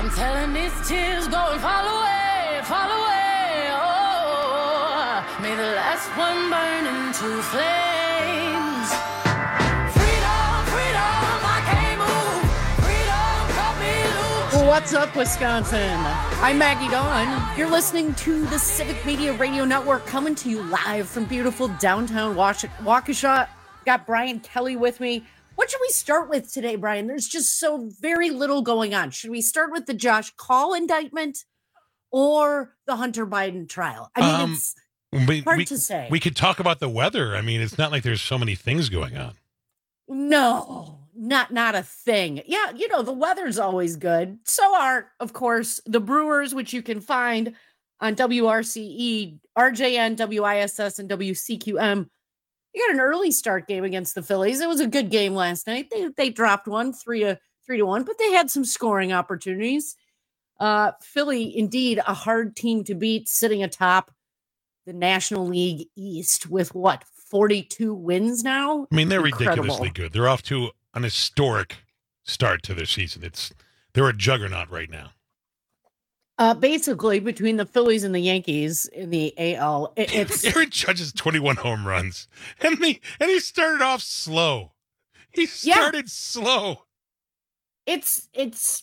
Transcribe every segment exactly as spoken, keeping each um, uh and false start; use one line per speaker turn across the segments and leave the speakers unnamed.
I'm telling these tears go and fall away, fall away. Oh, may the last one burn into flames. Freedom, freedom, I can't move. Freedom, cut me loose.
What's up, Wisconsin? I'm Maggie Dawn. You're listening to the Civic Media Radio Network, coming to you live from beautiful downtown Wash- Waukesha. Got Brian Kelly with me. What should we start with today, Brian? There's just so very little going on. Should we start with the Josh Kaul indictment or the Hunter Biden trial? I mean, um, it's
we,
hard
we,
to say.
We could talk about the weather. I mean, it's not like there's so many things going on.
No, not not a thing. Yeah, you know, the weather's always good. So are, of course, the Brewers, which you can find on W R C E, R J N, W I S S, and W C Q M. You got an early start game against the Phillies. It was a good game last night. They they dropped one, three to three to one, but they had some scoring opportunities. Uh, Philly, indeed, a hard team to beat, sitting atop the National League East with what, forty-two wins now?
I mean, they're
Incredible.
ridiculously good. They're off to an historic start to their season. It's they're a juggernaut right now.
Uh, basically, between the Phillies and the Yankees in the A L, it, it's
Aaron Judge has twenty-one home runs, and he and he started off slow. He started yeah. slow.
It's it's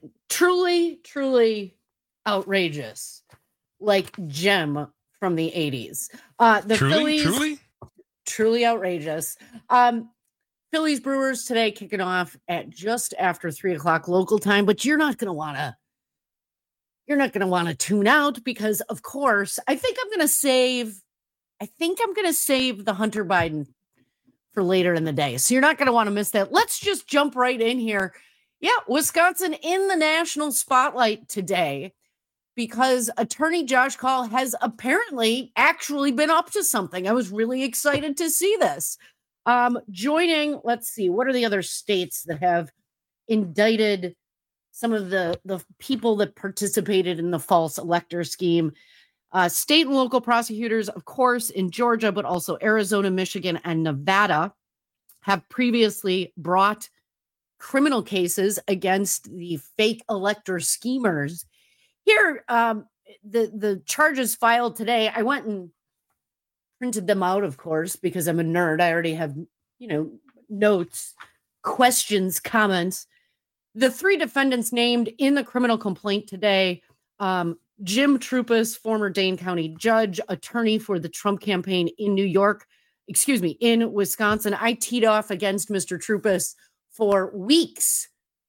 truly, truly outrageous, like Gem from the eighties. Uh, the
truly,
Phillies,
truly,
truly outrageous. Um, Phillies Brewers today kicking off at just after three o'clock local time, but you're not going to want to. You're not going to want to tune out because, of course, I think I'm going to save, I think I'm going to save the Hunter Biden for later in the day. So you're not going to want to miss that. Let's just jump right in here. Yeah, Wisconsin in the national spotlight today because attorney Josh Kaul has apparently actually been up to something. I was really excited to see this. Um, joining, let's see, what are the other states that have indicted some of the, the people that participated in the false elector scheme? Uh, state and local prosecutors, of course, in Georgia, but also Arizona, Michigan, and Nevada have previously brought criminal cases against the fake elector schemers. Here, um, the, the charges filed today, I went and printed them out, of course, because I'm a nerd. I already have, you know, notes, questions, comments. The three defendants named in the criminal complaint today, um, Jim Troupis, former Dane County judge, attorney for the Trump campaign in New York, excuse me, in Wisconsin. I teed off against Mister Troupis for weeks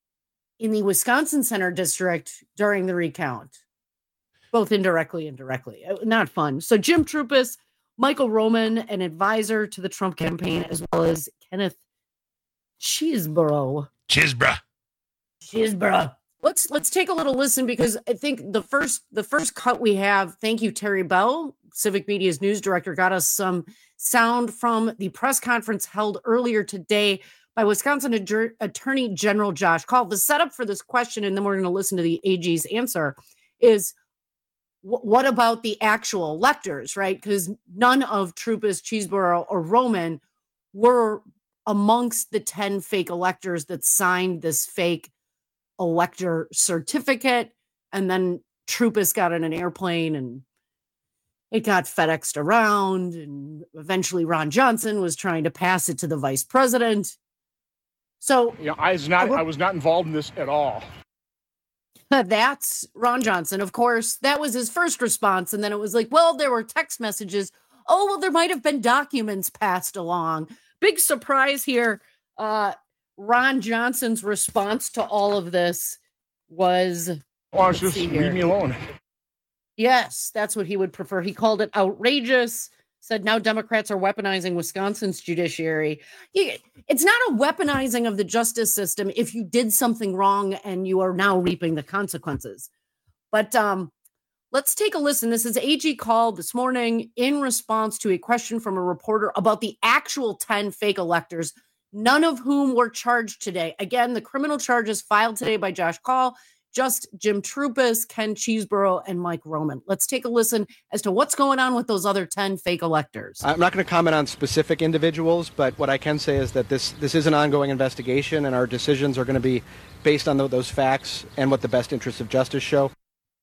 in the Wisconsin Center District during the recount, both indirectly and directly. Not fun. So Jim Troupis, Michael Roman, an advisor to the Trump campaign, as well as Kenneth Chesebro.
Chesebro.
Chesebro. Let's let's take a little listen because I think the first the first cut we have, thank you, Terry Bell, Civic Media's news director, got us some sound from the press conference held earlier today by Wisconsin Ad- Attorney General Josh Kaul. The setup for this question, and then we're going to listen to the A G's answer, is w- what about the actual electors, right? Because none of Troupis, Chesebro, or Roman were amongst the ten fake electors that signed this fake elector certificate, and then Troupis got in an airplane and it got FedExed around, and eventually Ron Johnson was trying to pass it to the vice president. So
yeah, I was not I was not involved in this at all.
That's Ron Johnson, of course. That was his first response, and then it was like, well, there were text messages. Oh, well, there might have been documents passed along. Big surprise here. Uh Ron Johnson's response to all of this was,
well, just leave me alone.
Yes, that's what he would prefer. He called it outrageous, said now Democrats are weaponizing Wisconsin's judiciary. It's not a weaponizing of the justice system if you did something wrong and you are now reaping the consequences. But um, let's take a listen. This is A G Kaul this morning in response to a question from a reporter about the actual ten fake electors, none of whom were charged today. Again, the criminal charges filed today by Josh Kaul just Jim Troupis, Ken Cheeseborough, and Mike Roman. Let's take a listen as to what's going on with those other ten fake electors.
I'm not going to comment on specific individuals, but what I can say is that this this is an ongoing investigation, and our decisions are going to be based on those facts and what the best interests of justice show.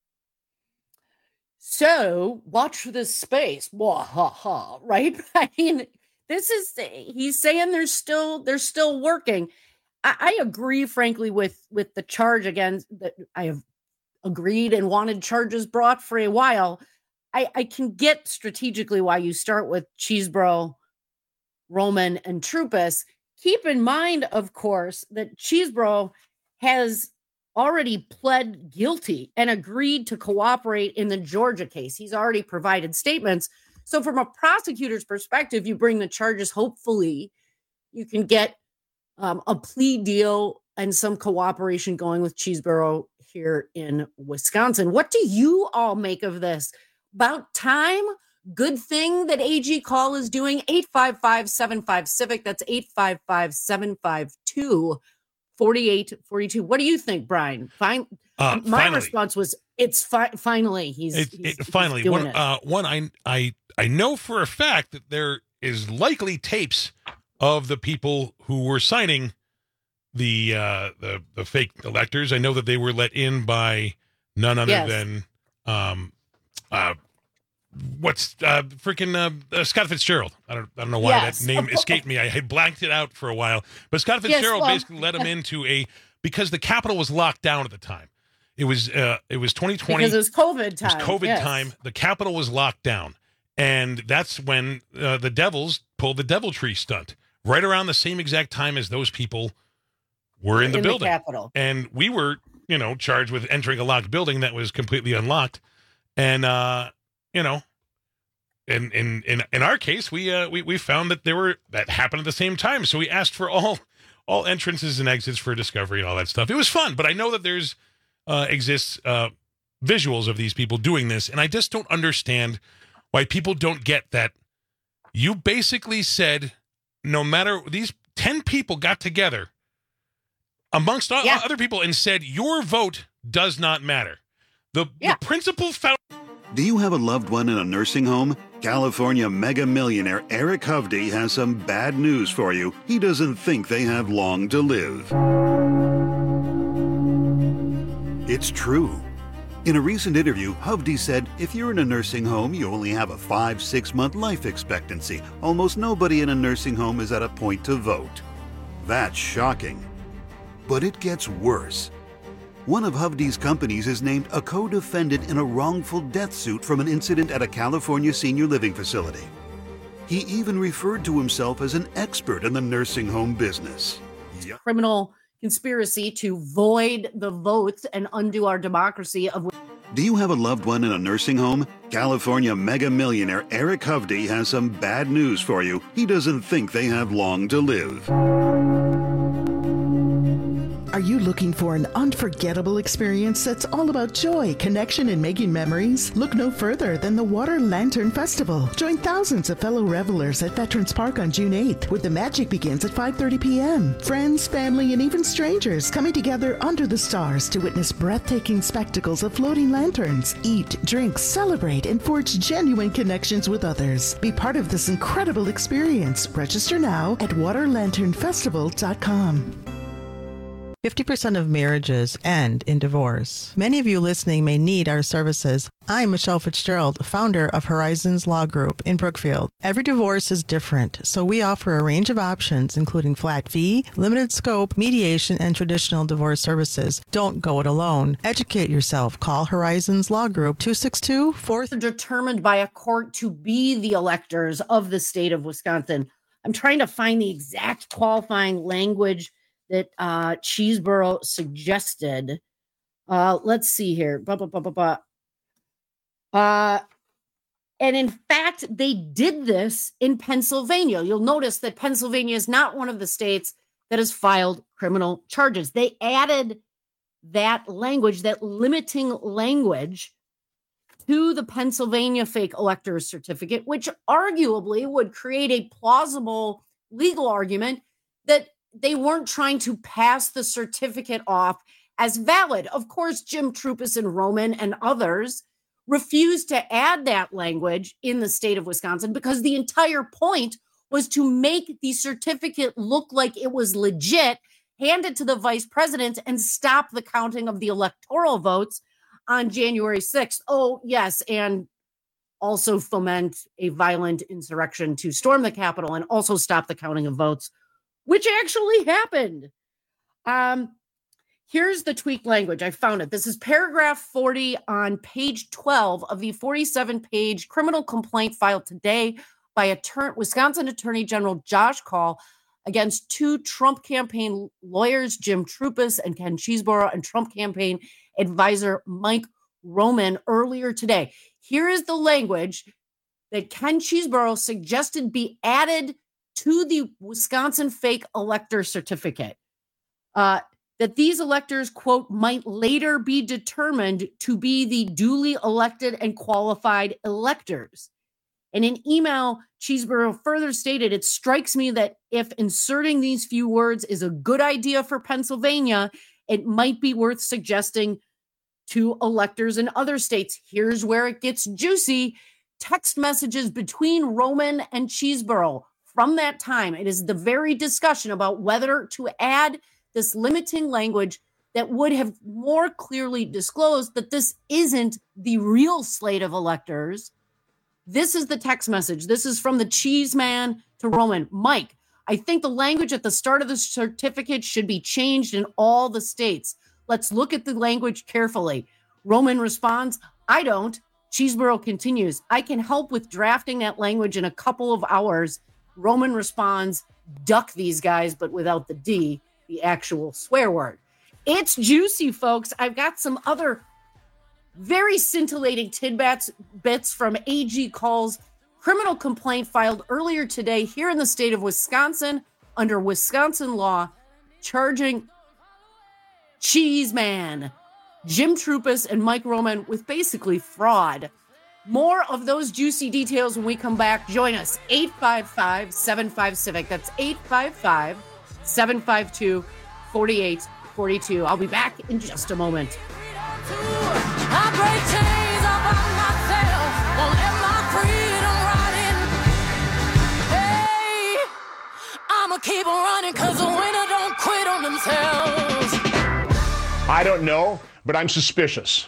So watch this space. Wah, ha, ha, right? I mean, this is, he's saying they're still, they're still working. I, I agree, frankly, with, with the charge again, that I have agreed and wanted charges brought for a while. I, I can get strategically why you start with Cheeseborough, Roman, and Troupis. Keep in mind, of course, that Cheeseborough has already pled guilty and agreed to cooperate in the Georgia case. He's already provided statements. So from a prosecutor's perspective, you bring the charges, hopefully you can get um, a plea deal and some cooperation going with Cheeseborough here in Wisconsin. What do you all make of this? About time? Good thing that A G Call is doing. Eight five five, seven five, Civic. That's eight five five, seven five two, four eight four two. What do you think, Brian? Fine.
Uh,
My
finally.
response was, "It's fi- finally he's,
It,
he's
it, finally
he's doing
one.
it."
Uh, one I I I know for a fact that there is likely tapes of the people who were signing the uh, the the fake electors. I know that they were let in by none other
Yes.
than um uh what's uh freaking uh, uh, Scott Fitzgerald. I don't I don't know why
Yes.
that name escaped me. I had blanked it out for a while, but Scott
Yes,
Fitzgerald
well-
basically let him into a because the Capitol was locked down at the time. It was uh it was twenty twenty.
Because it was COVID time.
It was COVID
yes.
time. The Capitol was locked down. And that's when uh, the Devils pulled the Deviltree stunt, right around the same exact time as those people were in the
In
building.
the Capitol.
And we were, you know, charged with entering a locked building that was completely unlocked. And, uh, you know, in in in, in our case, we, uh, we we found that there were that happened at the same time. So we asked for all all entrances and exits for discovery and all that stuff. It was fun, but I know that there's uh, exists uh, visuals of these people doing this, and I just don't understand why people don't get that. You basically said, no matter, these ten people got together amongst o-
Yeah.
other people and said, your vote does not matter. The,
Yeah.
the principal found.
Do you have a loved one in a nursing home? California mega millionaire Eric Hovde has some bad news for you. He doesn't think they have long to live. It's true. In a recent interview, Hovde said, if you're in a nursing home, you only have a five, six month life expectancy. Almost nobody in a nursing home is at a point to vote. That's shocking. But it gets worse. One of Hovde's companies is named a co-defendant in a wrongful death suit from an incident at a California senior living facility. He even referred to himself as an expert in the nursing home business. Yeah.
Criminal conspiracy to void the votes and undo our democracy. Of
Do you have a loved one in a nursing home? California mega millionaire Eric Hovde has some bad news for you. He doesn't think they have long to live.
Are you looking for an unforgettable experience that's all about joy, connection, and making memories? Look no further than the Water Lantern Festival. Join thousands of fellow revelers at Veterans Park on June eighth, where the magic begins at five thirty p.m. Friends, family, and even strangers coming together under the stars to witness breathtaking spectacles of floating lanterns. Eat, drink, celebrate, and forge genuine connections with others. Be part of this incredible experience. Register now at water lantern festival dot com.
fifty percent of marriages end in divorce. Many of you listening may need our services. I'm Michelle Fitzgerald, founder of Horizons Law Group in Brookfield. Every divorce is different, so we offer a range of options, including flat fee, limited scope, mediation, and traditional divorce services. Don't go it alone. Educate yourself. Call Horizons Law Group, two six two, four...
determined by a court to be the electors of the state of Wisconsin. I'm trying to find the exact qualifying language that uh, Cheeseborough suggested. Uh, let's see here. Blah, blah, blah, blah, blah. Uh, and in fact, they did this in Pennsylvania. You'll notice that Pennsylvania is not one of the states that has filed criminal charges. They added that language, that limiting language, to the Pennsylvania fake electors certificate, which arguably would create a plausible legal argument that they weren't trying to pass the certificate off as valid. Of course, Jim Troupis and Roman and others refused to add that language in the state of Wisconsin because the entire point was to make the certificate look like it was legit, hand it to the vice president, and stop the counting of the electoral votes on January sixth. Oh, yes, and also foment a violent insurrection to storm the Capitol and also stop the counting of votes, which actually happened. Um, here's the tweaked language. I found it. This is paragraph forty on page twelve of the forty-seven page criminal complaint filed today by attorney, Wisconsin Attorney General Josh Kaul against two Trump campaign lawyers, Jim Troupis and Ken Cheeseborough, and Trump campaign advisor Mike Roman earlier today. Here is the language that Ken Cheeseborough suggested be added to the Wisconsin fake elector certificate. Uh, that these electors, quote, might later be determined to be the duly elected and qualified electors. In an email, Cheeseborough further stated, it strikes me that if inserting these few words is a good idea for Pennsylvania, it might be worth suggesting to electors in other states. Here's where it gets juicy. Text messages between Roman and Cheeseborough from that time. It is the very discussion about whether to add this limiting language that would have more clearly disclosed that this isn't the real slate of electors. This is the text message. This is from the cheese man to Roman. Mike, I think the language at the start of the certificate should be changed in all the states. Let's look at the language carefully. Roman responds, I don't. Cheeseborough continues, I can help with drafting that language in a couple of hours. Roman responds, duck these guys, but without the D, the actual swear word. It's juicy, folks. I've got some other very scintillating tidbits bits from A G Kaul's criminal complaint filed earlier today here in the state of Wisconsin under Wisconsin law, charging Cheese Man, Jim Troupis, and Mike Roman with basically fraud. More of those juicy details when we come back. Join us, eight five five, seven five, CIVIC. That's eight five five, seven five two, four eight four two. I'll be back in just a moment.
I break chains all by myself, won't let my freedom rot in. Hey, I'ma keep on running, cause the winner don't quit on themselves.
I don't know, but I'm suspicious.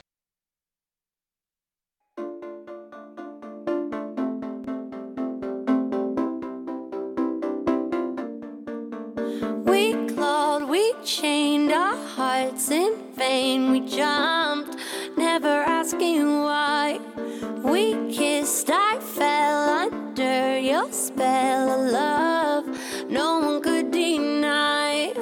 We clawed, we chained our hearts in vain. We jumped, never asking why. We kissed, I fell under your spell of love. No one could deny.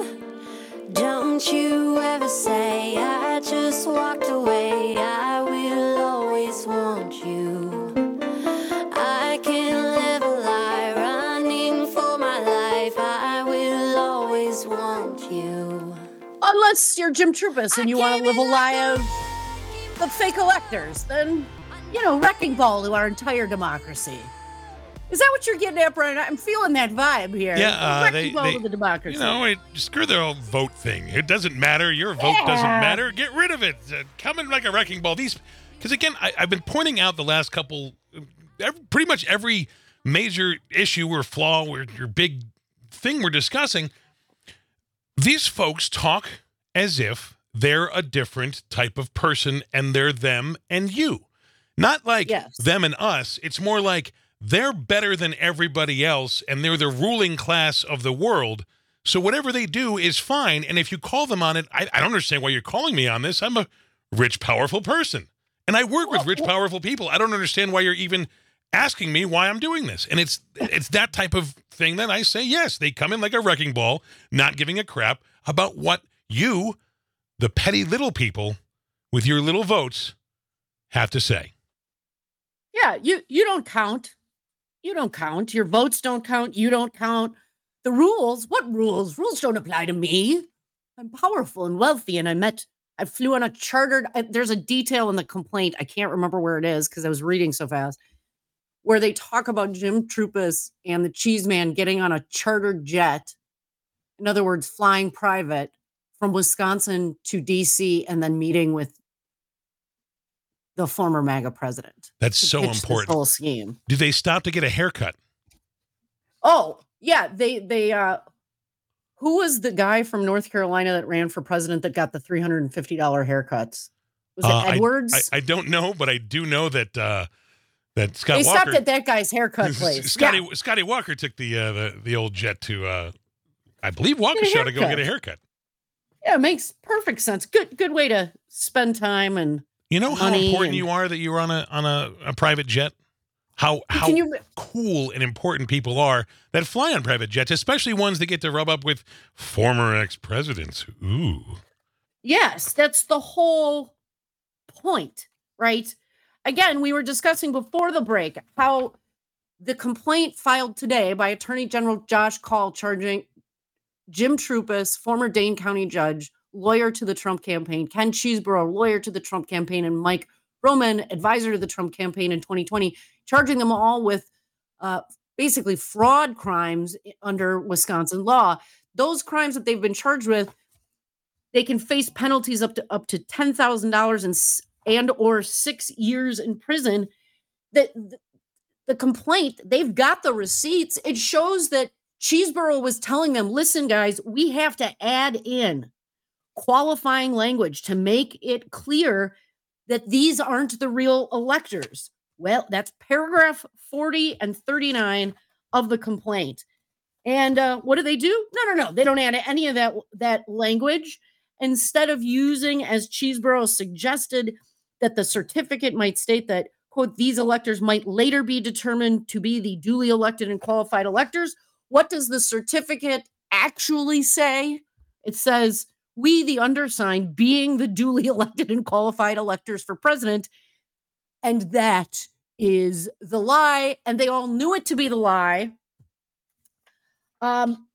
Don't you ever say I just walked away. I will always want you. I can't live a lie running for my life. I will always want you.
Unless you're Jim Troupis and you want to live a lie of the fake electors, then, you know, wrecking ball to our entire democracy. Is that what you're getting at, Brian? I'm feeling that vibe here.
Yeah, uh,
wrecking
they,
ball
they,
to the democracy.
You know, it, screw their whole vote thing. It doesn't matter. Your vote
Yeah.
doesn't matter. Get rid of it. Uh, come in like a wrecking ball. These, because again, I, I've been pointing out the last couple, every, pretty much every major issue or flaw or your big thing we're discussing. These folks talk as if they're a different type of person and they're them and you. Not like
Yes.
them and us. It's more like they're better than everybody else and they're the ruling class of the world. So whatever they do is fine. And if you call them on it, I, I don't understand why you're calling me on this. I'm a rich, powerful person. And I work with rich, powerful people. I don't understand why you're even asking me why I'm doing this. And it's it's that type of thing that I say, yes, they come in like a wrecking ball, not giving a crap about what you, the petty little people with your little votes, have to say.
Yeah, you, you don't count. You don't count. Your votes don't count. You don't count. The rules, what rules? Rules don't apply to me. I'm powerful and wealthy, and I met, I flew on a chartered, I, there's a detail in the complaint. I can't remember where it is because I was reading so fast, where they talk about Jim Troupis and the cheese man getting on a chartered jet. In other words, flying private from Wisconsin to D C and then meeting with the former MAGA president.
That's
to
so
pitch this
important.
whole scheme.
Do they stop to get a haircut?
Oh, yeah. They, they, uh, who was the guy from North Carolina that ran for president that got the three hundred fifty dollars haircuts? Was it
Uh, I-
Edwards?
I, I don't know, but I do know that uh, that Scott
they
Walker.
stopped at that guy's haircut place.
Scotty
Yeah.
Scotty Walker took the uh, the the old jet to uh, I believe Walker
Get a
show to go
haircut.
get a haircut.
Yeah, it makes perfect sense. Good, good way to spend time. And
You know how
Money
important
and-
you are that you were on a on a, a private jet. How how
can you?
cool and important people are that fly on private jets, especially ones that get to rub up with former ex presidents. Ooh,
Yes, that's the whole point, right? Again, we were discussing before the break how the complaint filed today by Attorney General Josh Call charging Jim Trupus, former Dane County judge, lawyer to the Trump campaign, Ken Cheeseborough, lawyer to the Trump campaign, and Mike Roman, advisor to the Trump campaign in twenty twenty, charging them all with uh, basically fraud crimes under Wisconsin law. Those crimes that they've been charged with, they can face penalties up to up to ten thousand dollars and s- and or six years in prison. That the, the complaint, they've got the receipts. It shows that Cheeseborough was telling them, listen, guys, we have to add in qualifying language to make it clear that these aren't the real electors. Well, that's paragraph forty and thirty-nine of the complaint. And uh, what do they do? No, no, no. They don't add any of that, that language. Instead of using, as Cheeseborough suggested, that the certificate might state that, quote, these electors might later be determined to be the duly elected and qualified electors. What does the certificate actually say? It says, we, the undersigned, being the duly elected and qualified electors for president. And that is the lie. And they all knew it to be the lie. Um,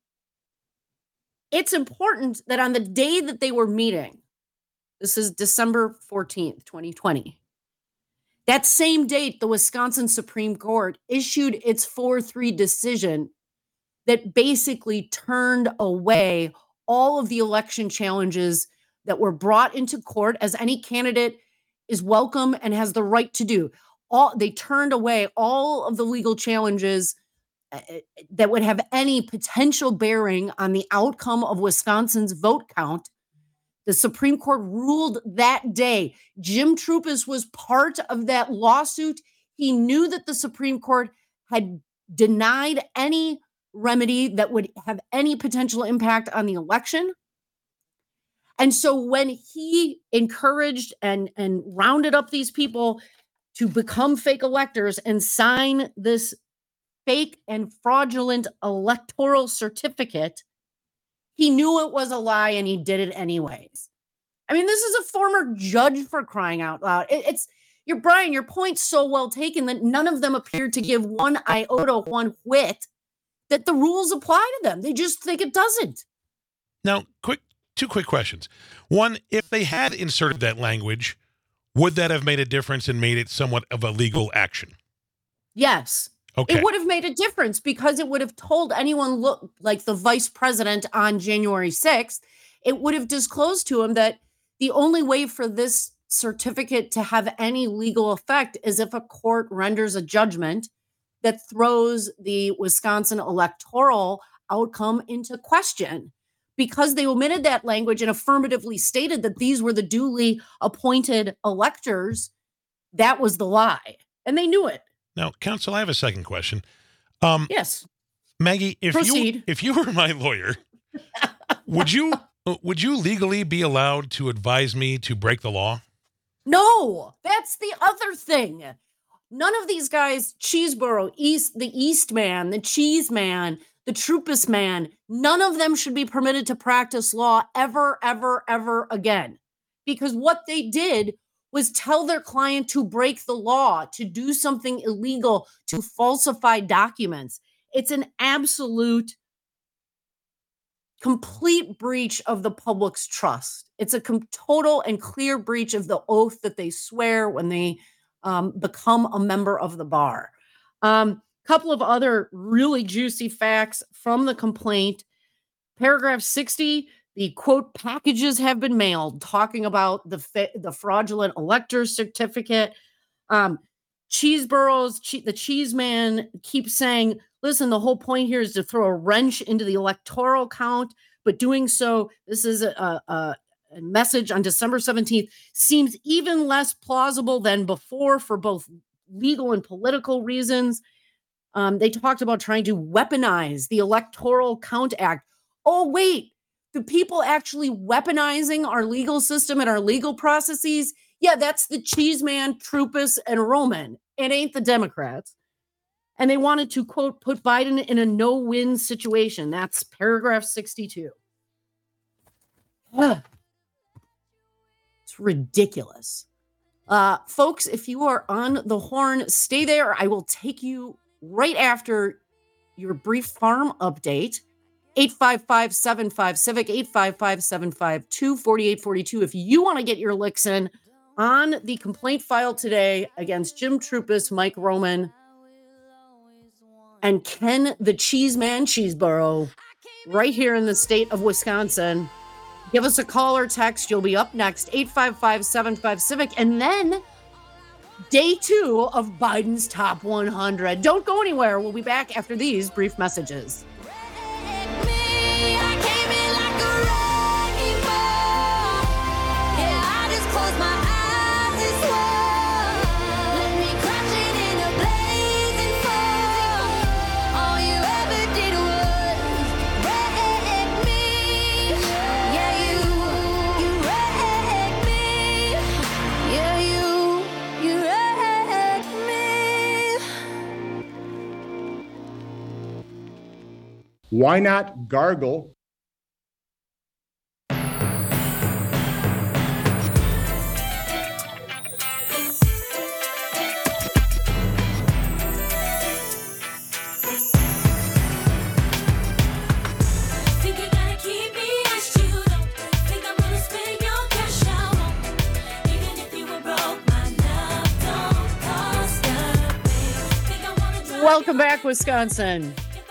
it's important that on the day that they were meeting, this is December fourteenth, twenty twenty, that same date, the Wisconsin Supreme Court issued its four three decision that basically turned away all of the election challenges that were brought into court, as any candidate is welcome and has the right to do. All they turned away all of the legal challenges uh, that would have any potential bearing on the outcome of Wisconsin's vote count. The Supreme Court ruled that day. Jim Trupus was part of that lawsuit. He knew that the Supreme Court had denied any remedy that would have any potential impact on the election. And so when he encouraged and, and rounded up these people to become fake electors and sign this fake and fraudulent electoral certificate, he knew it was a lie and he did it anyways. I mean, this is a former judge, for crying out loud. It, it's your Brian, your point's so well taken that none of them appeared to give one iota, one whit that the rules apply to them. They just think it doesn't.
Now, quick, two quick questions. One, if they had inserted that language, would that have made a difference and made it somewhat of a legal action?
Yes.
Okay.
It would have made a difference because it would have told anyone, look, like the vice president on January sixth, it would have disclosed to him that the only way for this certificate to have any legal effect is if a court renders a judgment that throws the Wisconsin electoral outcome into question. Because they omitted that language and affirmatively stated that these were the duly appointed electors, that was the lie. And they knew it.
Now, counsel, I have a second question. Um,
Yes.
Maggie, if
Proceed.
you if you were my lawyer, would you would you legally be allowed to advise me to break the law?
No, that's the other thing. None of these guys, Cheeseborough, East, the East man, the Cheese man, the Trupus man, none of them should be permitted to practice law ever, ever, ever again. Because what they did was tell their client to break the law, to do something illegal, to falsify documents. It's an absolute, complete breach of the public's trust. It's a com- total and clear breach of the oath that they swear when they um, become a member of the bar. Um, couple of other really juicy facts from the complaint. Paragraph sixty The quote packages have been mailed talking about the fa- the fraudulent elector certificate. Um, Cheeseburro's, che- the cheese man keeps saying, listen, the whole point here is to throw a wrench into the electoral count, but doing so, this is a, a, a message on December seventeenth, seems even less plausible than before for both legal and political reasons. Um, they talked about trying to weaponize the Electoral Count Act. Oh, wait, the people actually weaponizing our legal system and our legal processes? Yeah, that's the Cheeseman, Troopus, and Roman. It ain't the Democrats. And they wanted to, quote, put Biden in a no-win situation. That's paragraph sixty-two. Ugh. It's ridiculous. Uh, folks, if you are on the horn, stay there. I will take you right after your brief farm update. eight five five, seven five, civic, eight five five, seven five two, four eight four two. If you want to get your licks in on the complaint filed today against Jim Troopus, Mike Roman, and Ken the Cheeseman Cheeseborough, right here in the state of Wisconsin, give us a call or text. You'll be up next, eight five five, seven five, civic, and then day two of Biden's Top one hundred. Don't go anywhere. We'll be back after these brief messages.
Why not gargle?
Welcome back, Wisconsin.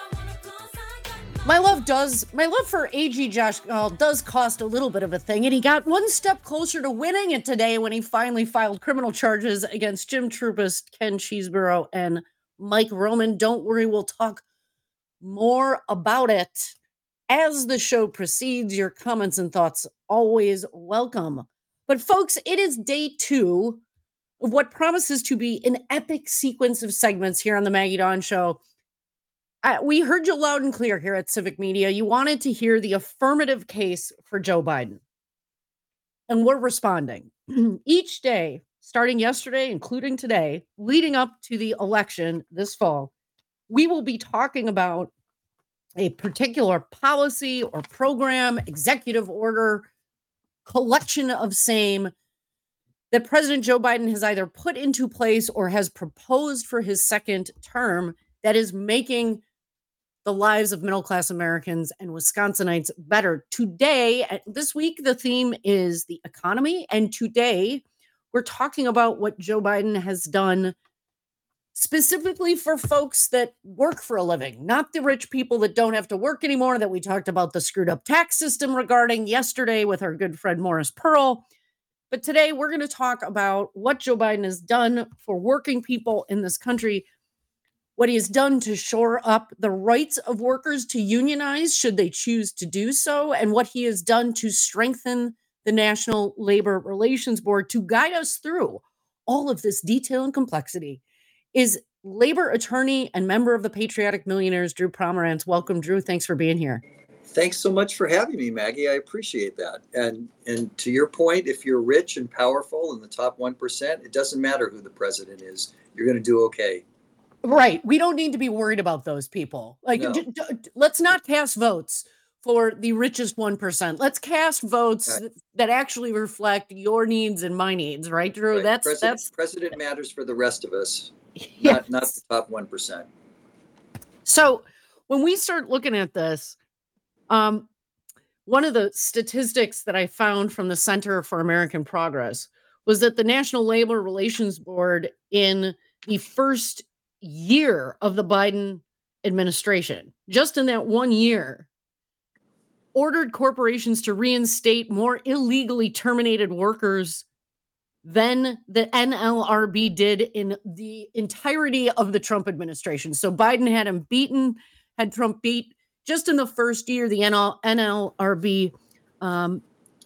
My love does, my love for A G Josh Gall does cost a little bit of a thing, and he got one step closer to winning it today when he finally filed criminal charges against Jim Troopus, Ken Cheeseborough, and Mike Roman. Don't worry, we'll talk more about it as the show proceeds. Your comments and thoughts always welcome. But folks, it is day two of what promises to be an epic sequence of segments here on the Maggie Dawn Show. Uh, we heard you loud and clear here at Civic Media. You wanted to hear the affirmative case for Joe Biden. And we're responding. Each day, starting yesterday, including today, leading up to the election this fall, we will be talking about a particular policy or program, executive order, collection of same that President Joe Biden has either put into place or has proposed for his second term that is making the lives of middle-class Americans and Wisconsinites better. Today, this week, the theme is the economy. And today, we're talking about what Joe Biden has done specifically for folks that work for a living, not the rich people that don't have to work anymore, that we talked about the screwed up tax system regarding yesterday with our good friend Morris Pearl. But today, we're going to talk about what Joe Biden has done for working people in this country, what he has done to shore up the rights of workers to unionize should they choose to do so, and what he has done to strengthen the National Labor Relations Board. To guide us through all of this detail and complexity is labor attorney and member of the Patriotic Millionaires, Drew Pomerantz. Welcome, Drew. Thanks for being here.
Thanks so much for having me, Maggie. I appreciate that. And and to your point, if you're rich and powerful in the top one percent, it doesn't matter who the president is. You're going to do okay.
Right. We don't need to be worried about those people. Like,
No.
d- d- let's not cast votes for the richest one percent. Let's cast votes
Right.
that, that actually reflect your needs and my needs. Right, Drew?
Right.
That's,
president,
that's,
president matters for the rest of us,
yes.
not not the top one percent.
So when we start looking at this, um, one of the statistics that I found from the Center for American Progress was that the National Labor Relations Board in the first year of the Biden administration, just in that one year, ordered corporations to reinstate more illegally terminated workers than the N L R B did in the entirety of the Trump administration. So Biden had him beaten, had Trump beat. Just in the first year, the N L R B um,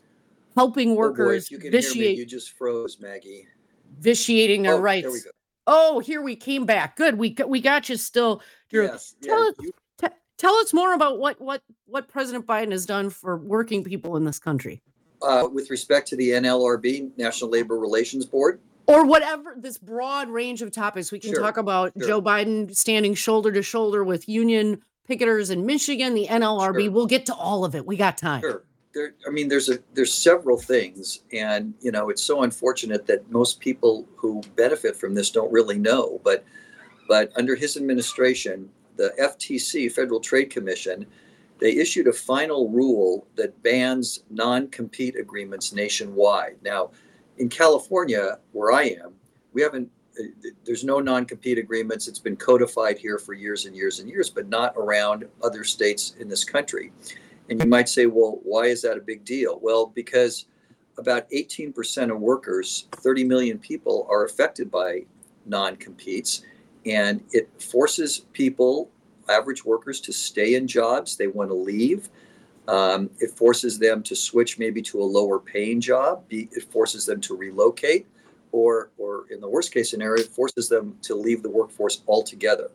helping workers
oh boy, if you can
vitiate,
hear me, you just froze, Maggie.
Vitiating their
oh,
rights.
There we go.
Oh, here we came back. Good. We got, we got you still, Drew.
Yes,
tell,
yeah,
us,
you,
t- tell us more about what, what, what President Biden has done for working people in this country.
Uh, with respect to the N L R B, National Labor Relations Board?
Or whatever, this broad range of topics. We can
Sure,
talk about
sure.
Joe Biden standing shoulder to shoulder with union picketers in Michigan, the N L R B.
Sure.
We'll get to all of it. We got time.
Sure. There, I mean, there's a there's several things, and you know, it's so unfortunate that most people who benefit from this don't really know. But, but under his administration, the F T C, Federal Trade Commission, they issued a final rule that bans non-compete agreements nationwide. Now, in California, where I am, we haven't. There's no non-compete agreements. It's been codified here for years and years and years, but not around other states in this country. And you might say, well, why is that a big deal? Well, because about eighteen percent of workers, thirty million people, are affected by non-competes, and it forces people, average workers, to stay in jobs they want to leave. Um, it forces them to switch maybe to a lower paying job. It forces them to relocate, or, or in the worst case scenario, it forces them to leave the workforce altogether.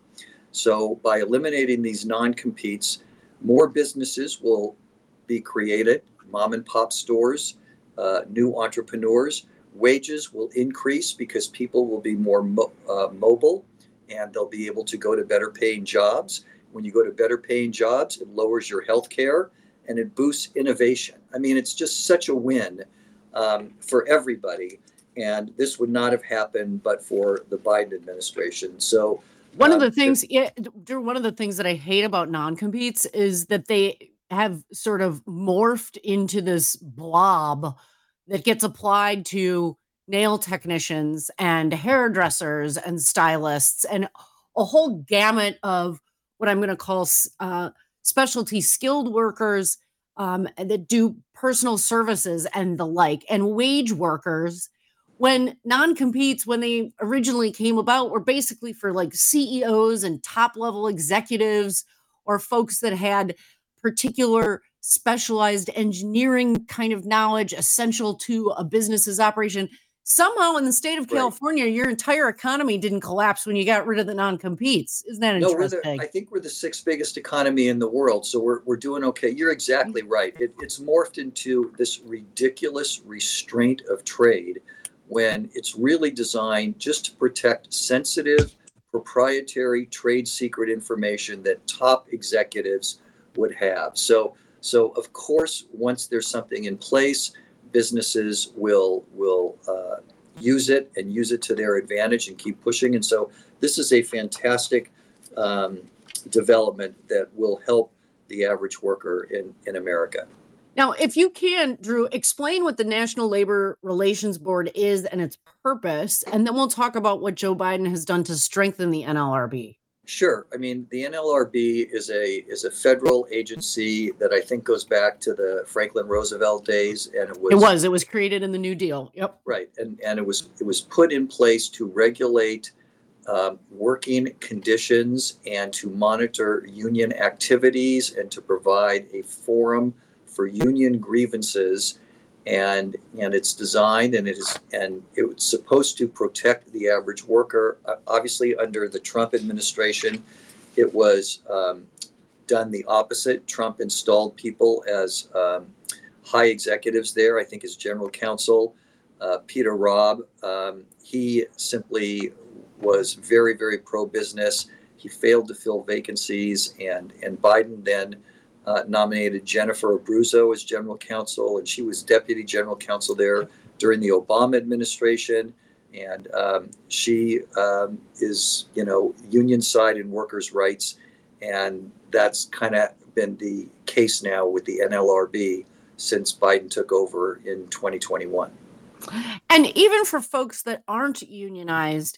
So by eliminating these non-competes, more businesses will be created, mom and pop stores, uh, new entrepreneurs. Wages will increase because people will be more mo- uh, mobile, and they'll be able to go to better paying jobs. When you go to better paying jobs, it lowers your health care and it boosts innovation. I mean, it's just such a win um, for everybody. And this would not have happened but for the Biden administration. So
one
um,
of the things, yeah, Drew, one of the things that I hate about non-competes is that they have sort of morphed into this blob that gets applied to nail technicians and hairdressers and stylists and a whole gamut of what I'm going to call uh, specialty skilled workers um, that do personal services and the like, and wage workers. When non-competes, when they originally came about, were basically for like C E Os and top level executives or folks that had particular specialized engineering kind of knowledge essential to a business's operation. Somehow in the state of California, right, your entire economy didn't collapse when you got rid of the non-competes. Isn't that
no,
interesting?
we're the, I think we're the sixth biggest economy in the world. So we're, we're doing okay. You're exactly right. It, it's morphed into this ridiculous restraint of trade when it's really designed just to protect sensitive, proprietary trade secret information that top executives would have. So, so of course, once there's something in place, businesses will will uh, use it and use it to their advantage and keep pushing. And so this is a fantastic um, development that will help the average worker in, in America.
Now, if you can, Drew, explain what the National Labor Relations Board is and its purpose, and then we'll talk about what Joe Biden has done to strengthen the N L R B.
Sure. I mean, the N L R B is a is a federal agency that I think goes back to the Franklin Roosevelt days, and it was
it was it was created in the New Deal. Yep.
Right, and and it was it was put in place to regulate um, working conditions and to monitor union activities and to provide a forum for union grievances, and and it's designed and it is and it's supposed to protect the average worker. Uh, obviously, under the Trump administration, it was um, done the opposite. Trump installed people as um, high executives there. I think as general counsel, uh, Peter Robb, um, he simply was very very pro business. He failed to fill vacancies, and and Biden then Uh, nominated Jennifer Abruzzo as general counsel, and she was deputy general counsel there during the Obama administration. And um, she um, is, you know, union side and workers' rights. And that's kind of been the case now with the N L R B since Biden took over in twenty twenty-one.
And even for folks that aren't unionized,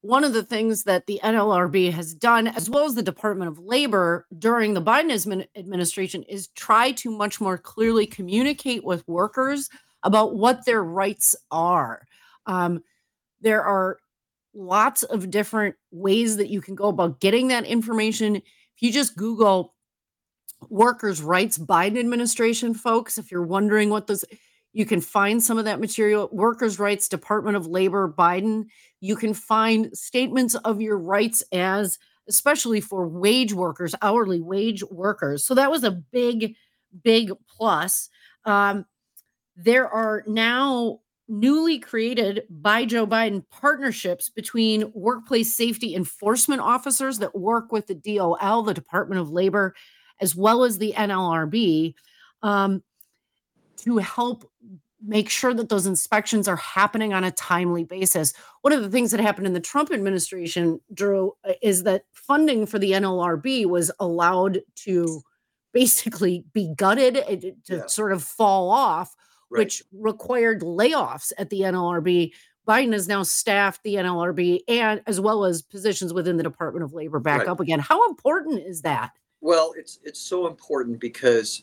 one of the things that the N L R B has done, as well as the Department of Labor during the Biden admin- administration, is try to much more clearly communicate with workers about what their rights are. Um, there are lots of different ways that you can go about getting that information. If you just Google workers' rights Biden administration, folks, if you're wondering what those, you can find some of that material. Workers' rights, Department of Labor, Biden. You can find statements of your rights as, especially for wage workers, hourly wage workers. So that was a big, big plus. Um, there are now newly created by Joe Biden partnerships between workplace safety enforcement officers that work with the D O L, the Department of Labor, as well as the N L R B, um, to help make sure that those inspections are happening on a timely basis. One of the things that happened in the Trump administration, Drew, is that funding for the N L R B was allowed to basically be gutted, to
Yeah.
sort of fall off,
Right.
which required layoffs at the N L R B. Biden has now staffed the N L R B and as well as positions within the Department of Labor back
Right.
up again. How important is that?
Well, it's it's so important because,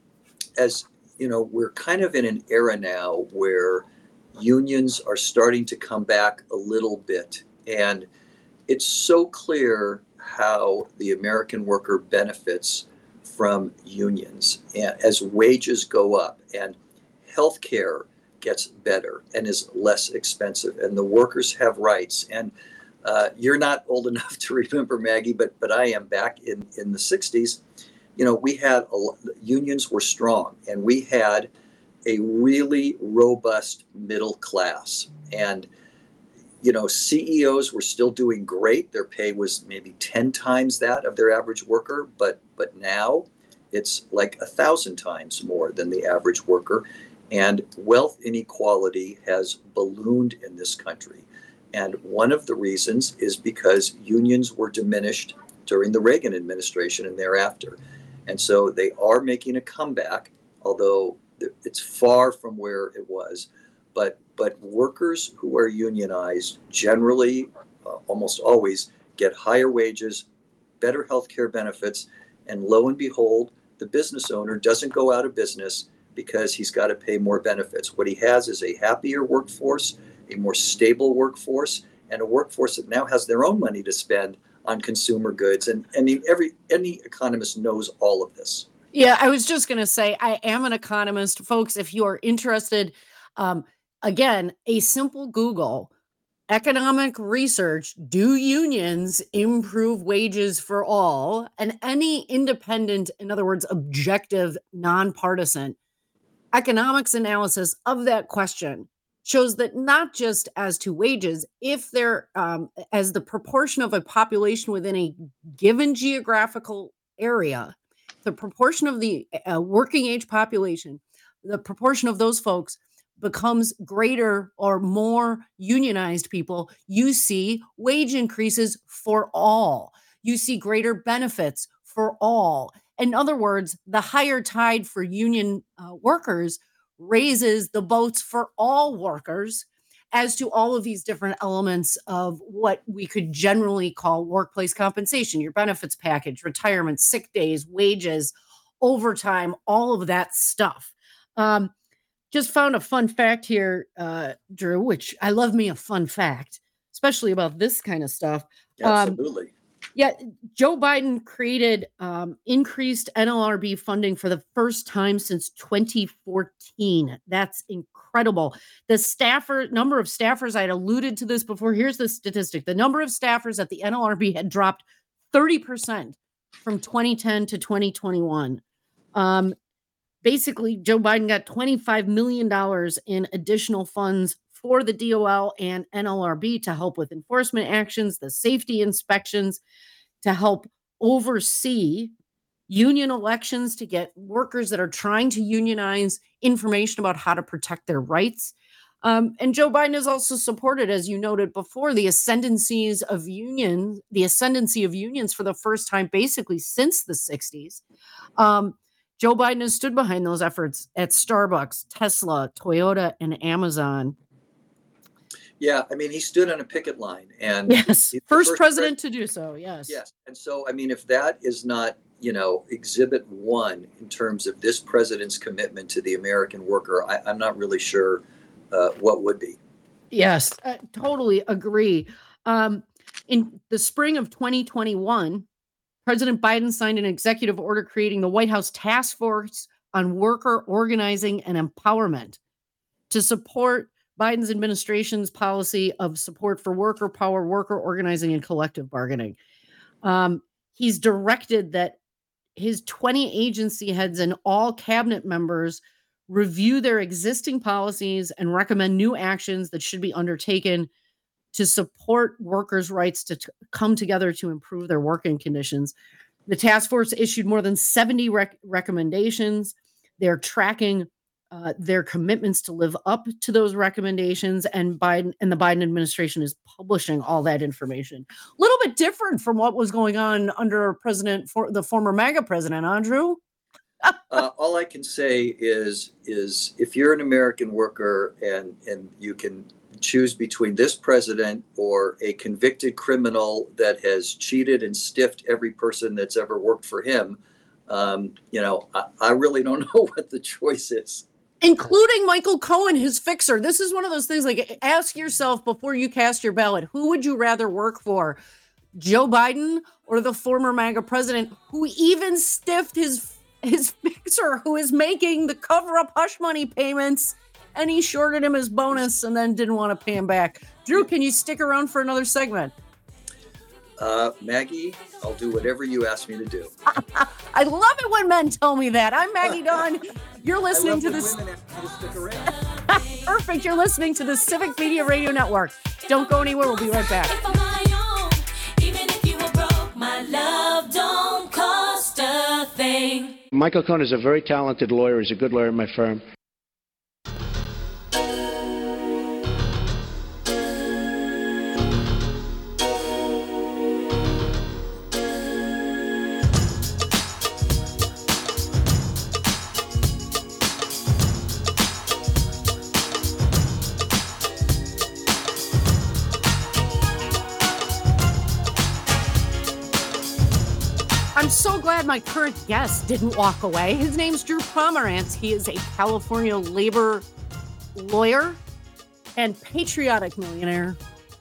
as you know, we're kind of in an era now where unions are starting to come back a little bit, and it's so clear how the American worker benefits from unions, and as wages go up and healthcare gets better and is less expensive, and the workers have rights. And uh, you're not old enough to remember, Maggie, but but I am. Back in in the sixties, you know, we had a, unions were strong, and we had a really robust middle class. And you know, C E Os were still doing great. Their pay was maybe ten times that of their average worker, but but now it's like a thousand times more than the average worker. And wealth inequality has ballooned in this country. And one of the reasons is because unions were diminished during the Reagan administration and thereafter. And so they are making a comeback, although it's far from where it was. But but workers who are unionized generally, uh, almost always, get higher wages, better health care benefits, and lo and behold, the business owner doesn't go out of business because he's got to pay more benefits. What he has is a happier workforce, a more stable workforce, and a workforce that now has their own money to spend on consumer goods. And I mean, every any economist knows all of this.
Yeah, I was just going to say, I am an economist. Folks, if you are interested, um, again, a simple Google, economic research, do unions improve wages for all? And any independent, in other words, objective, nonpartisan economics analysis of that question shows that not just as to wages, if they're um, as the proportion of a population within a given geographical area, the proportion of the uh, working age population, the proportion of those folks becomes greater or more unionized people, you see wage increases for all. You see greater benefits for all. In other words, the higher tide for union uh, workers raises the boats for all workers as to all of these different elements of what we could generally call workplace compensation, your benefits package, retirement, sick days, wages, overtime, all of that stuff. Um, just found a fun fact here, uh, Drew, which I love me a fun fact, especially about this kind of stuff.
Absolutely.
Um, yeah, Joe Biden created um, increased N L R B funding for the first time since twenty fourteen. That's incredible. The staffer number of staffers, I had alluded to this before. Here's the statistic. The number of staffers at the N L R B had dropped thirty percent from twenty ten to twenty twenty-one. Um, basically, Joe Biden got twenty-five million dollars in additional funds for the D O L and N L R B to help with enforcement actions, the safety inspections, to help oversee union elections, to get workers that are trying to unionize information about how to protect their rights. Um, and Joe Biden has also supported, as you noted before, the ascendancies of unions, the ascendancy of unions for the first time basically since the sixties. Um, Joe Biden has stood behind those efforts at Starbucks, Tesla, Toyota, and Amazon.
Yeah, I mean, he stood on a picket line, and
yes,
he's the
first, president
pres-
to do so. Yes.
Yes, and so I mean, if that is not, you know, exhibit one in terms of this president's commitment to the American worker, I, I'm not really sure uh, what would be.
Yes, I totally agree. Um, in the spring of twenty twenty-one, President Biden signed an executive order creating the White House Task Force on Worker Organizing and Empowerment to support Biden's administration's policy of support for worker power, worker organizing, and collective bargaining. Um, he's directed that his twenty agency heads and all cabinet members review their existing policies and recommend new actions that should be undertaken to support workers' rights to t- come together to improve their working conditions. The task force issued more than seventy rec- recommendations. They're tracking uh, their commitments to live up to those recommendations, and Biden and the Biden administration is publishing all that information. A little bit different from what was going on under President for the former MAGA president, Andrew.
uh, all I can say is is if you're an American worker and and you can choose between this president or a convicted criminal that has cheated and stiffed every person that's ever worked for him, um, you know, I, I really don't know what the choice is.
Including Michael Cohen, his fixer. This is one of those things, like, ask yourself before you cast your ballot, who would you rather work for, Joe Biden or the former MAGA president, who even stiffed his his fixer, who is making the cover-up hush money payments, and he shorted him his bonus and then didn't want to pay him back. Drew, can you stick around for another segment?
Uh, Maggie, I'll do whatever you ask me to do.
I love it when men tell me that. I'm Maggie Dawn. You're listening to this. Perfect. You're listening to the Civic Media Radio Network. Don't go anywhere. We'll be right back.
Michael Cohen is a very talented lawyer. He's a good lawyer in my firm.
I'm so glad my current guest didn't walk away. His name's Drew Pomerantz. He is a California labor lawyer and patriotic millionaire,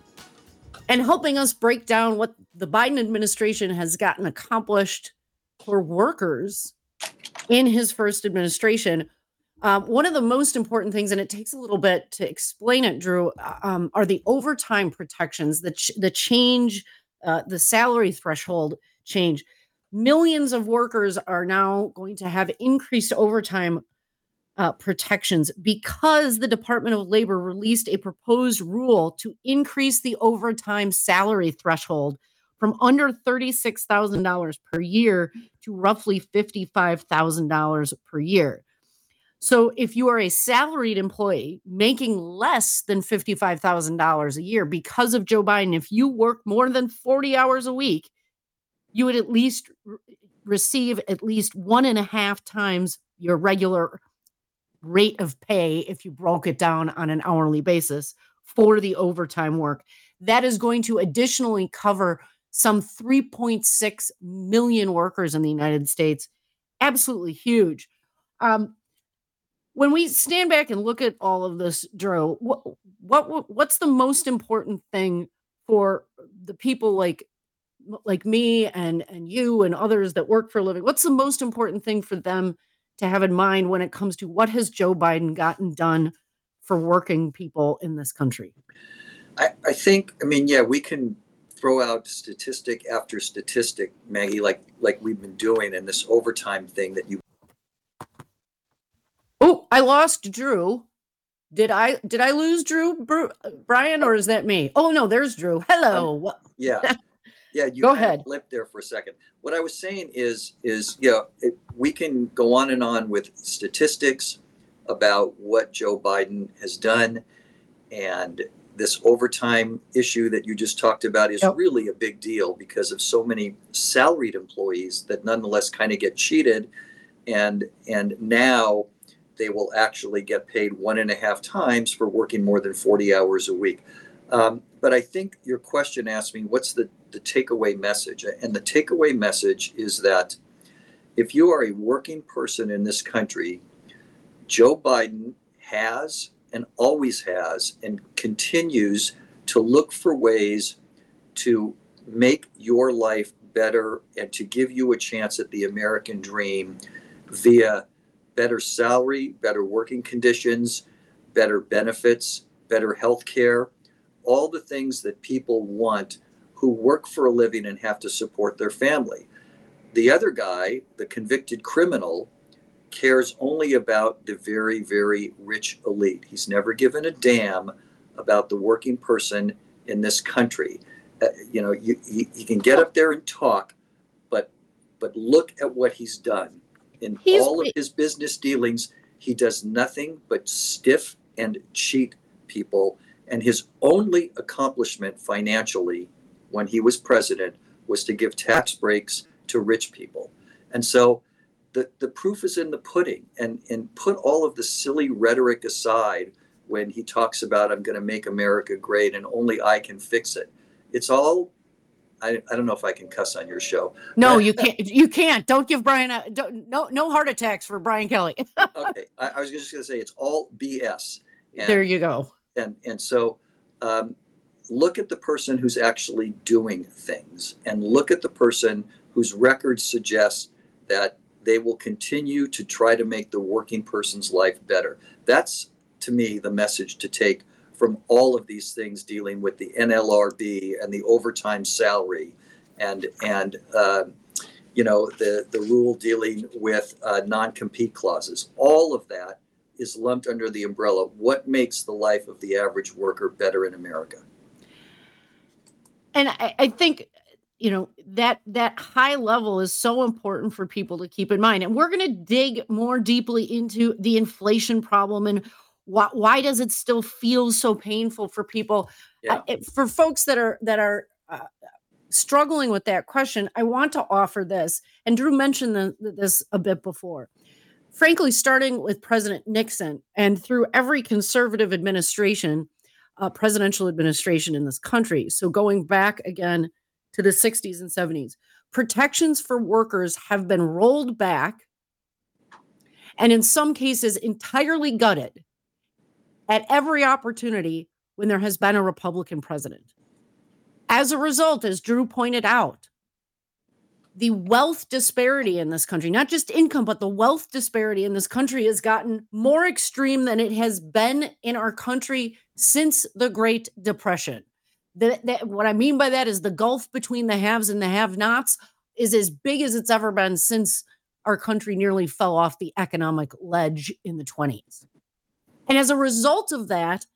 and helping us break down what the Biden administration has gotten accomplished for workers in his first administration. Um, one of the most important things, and it takes a little bit to explain it, Drew, um, are the overtime protections, the, ch- the change, uh, the salary threshold change. Millions of workers are now going to have increased overtime uh, protections because the Department of Labor released a proposed rule to increase the overtime salary threshold from under thirty-six thousand dollars per year to roughly fifty-five thousand dollars per year. So if you are a salaried employee making less than fifty-five thousand dollars a year, because of Joe Biden, if you work more than forty hours a week, you would at least re- receive at least one and a half times your regular rate of pay if you broke it down on an hourly basis for the overtime work. That is going to additionally cover some three point six million workers in the United States. Absolutely huge. Um, when we stand back and look at all of this, Drew, what, what what's the most important thing for the people like like me and, and you and others that work for a living? What's the most important thing for them to have in mind when it comes to what has Joe Biden gotten done for working people in this country?
I, I think, I mean, yeah, we can throw out statistic after statistic, Maggie, like like we've been doing, and this overtime thing that you.
Oh, I lost Drew. Did I did I lose Drew, Bru- Brian, or is that me? Oh no, there's Drew. Hello.
Um, yeah. Yeah, you
go
kind of
ahead.
Flipped there for a second. What I was saying is, is yeah, it, we can go on and on with statistics about what Joe Biden has done, and this overtime issue that you just talked about is yep. really a big deal because of so many salaried employees that nonetheless kind of get cheated, and and now they will actually get paid one and a half times for working more than forty hours a week. Um, but I think your question asked me, what's the, the takeaway message? And the takeaway message is that if you are a working person in this country, Joe Biden has and always has and continues to look for ways to make your life better and to give you a chance at the American dream via better salary, better working conditions, better benefits, better health care, all the things that people want who work for a living and have to support their family. The other guy, the convicted criminal, cares only about the very, very rich elite. He's never given a damn about the working person in this country. Uh, you know, you, you, you can get up there and talk, but but look at what he's done. In
He's-
all of his business dealings, he does nothing but stiff and cheat people. And his only accomplishment financially when he was president was to give tax breaks to rich people. And so the, the proof is in the pudding. And, and put all of the silly rhetoric aside when he talks about, I'm going to make America great and only I can fix it. It's all, I, I don't know if I can cuss on your show.
No,
But-
you can't. You can't. Don't give Brian a don't, no no heart attacks for Brian Kelly.
Okay, I, I was just going to say it's all B S. And,
There you go.
And and so um, look at the person who's actually doing things, and look at the person whose record suggests that they will continue to try to make the working person's life better. That's, to me, the message to take from all of these things dealing with the N L R B and the overtime salary, and and uh, you know the the rule dealing with uh, non-compete clauses. All of that is lumped under the umbrella. What makes the life of the average worker better in America?
And I, I think, you know, that that high level is so important for people to keep in mind. And we're going to dig more deeply into the inflation problem and why, why does it still feel so painful for people?
Yeah.
Uh, it- for folks that are that are uh, struggling with that question, I want to offer this. And Drew mentioned the, this a bit before. Frankly, starting with President Nixon and through every conservative administration, uh, presidential administration in this country. So going back again to the sixties and seventies, protections for workers have been rolled back and in some cases entirely gutted at every opportunity when there has been a Republican president. As a result, as Drew pointed out, the wealth disparity in this country, not just income, but the wealth disparity in this country has gotten more extreme than it has been in our country since the Great Depression. That, that, what I mean by that is the gulf between the haves and the have-nots is as big as it's ever been since our country nearly fell off the economic ledge in the twenties. And as a result of that,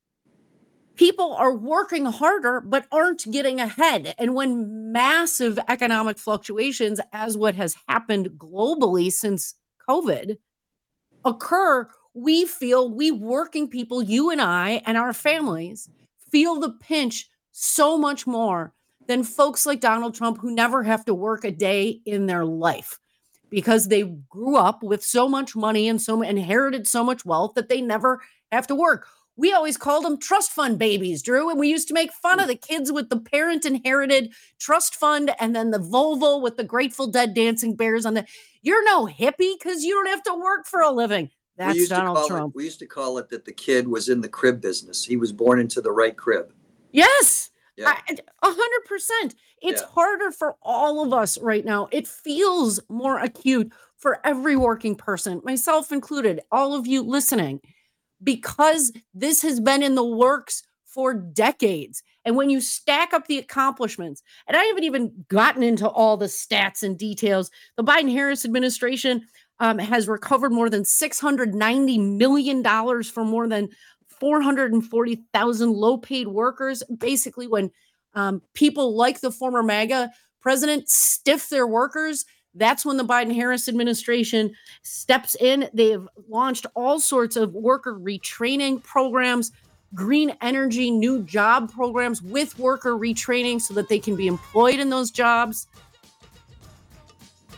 people are working harder, but aren't getting ahead. And when massive economic fluctuations, as what has happened globally since COVID, occur, we feel, we working people, you and I and our families, feel the pinch so much more than folks like Donald Trump who never have to work a day in their life because they grew up with so much money and so inherited so much wealth that they never have to work. We always called them trust fund babies, Drew, and we used to make fun of the kids with the parent inherited trust fund and then the Volvo with the Grateful Dead dancing bears on the. You're no hippie because you don't have to work for a living.
We
That's
used to
Donald
call
Trump.
It, we used to call it that the kid was in the crib business. He was born into the right crib.
Yes,
Yeah.
I- a hundred percent. It's
Yeah.
harder for all of us right now. It feels more acute for every working person, myself included, all of you listening, because this has been in the works for decades. And when you stack up the accomplishments, and I haven't even gotten into all the stats and details, the Biden-Harris administration um, has recovered more than six hundred ninety million dollars for more than four hundred forty thousand low-paid workers. Basically, when um, people like the former MAGA president stiff their workers, that's when the Biden-Harris administration steps in. They've launched all sorts of worker retraining programs, green energy, new job programs with worker retraining so that they can be employed in those jobs.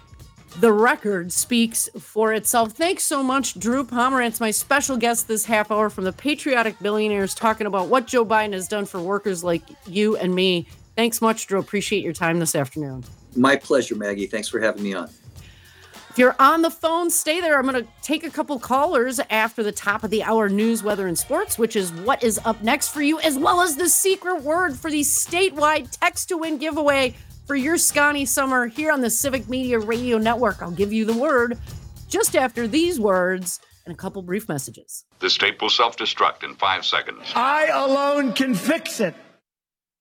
the record speaks for itself. Thanks so much, Drew Pomerantz, my special guest this half hour from the Patriotic Billionaires, talking about what Joe Biden has done for workers like you and me. Thanks much, Drew. Appreciate your time this afternoon.
My pleasure, Maggie. Thanks for having me on.
If you're on the phone, stay there. I'm going to take a couple callers after the top of the hour news, weather, and sports, which is what is up next for you, as well as the secret word for the statewide text to win giveaway for your Scotty summer here on the Civic Media Radio Network. I'll give you the word just after these words and a couple brief messages.
This tape will self-destruct in five seconds.
I alone can fix it.